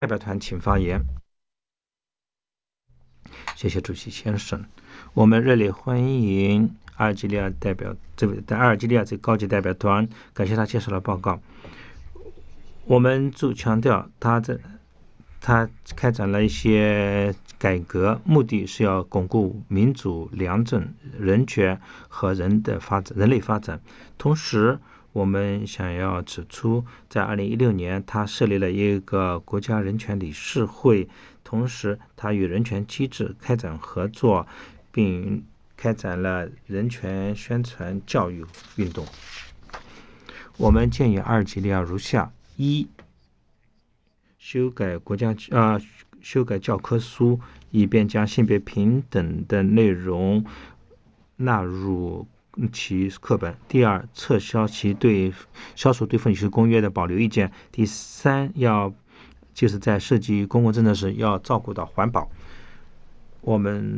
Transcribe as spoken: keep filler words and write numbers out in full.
代表团请发言。谢谢主席先生，我们热烈欢迎阿尔及利亚代表这位阿尔及利亚这高级代表团，感谢他介绍了报告。我们就强调他这他开展了一些改革，目的是要巩固民主、良政、人权和人的发展、人类发展。同时，我们想要指出，在二零一六年，他设立了一个国家人权理事会，同时他与人权机制开展合作，并开展了人权宣传教育运动。我们建议阿尔及利亚如下：一、修改国家啊、呃，修改教科书，以便将性别平等的内容纳入其课本。第二，撤销其对消除对妇女权公约的保留意见。第三，要就是在涉及公共政策时要照顾到环保。我们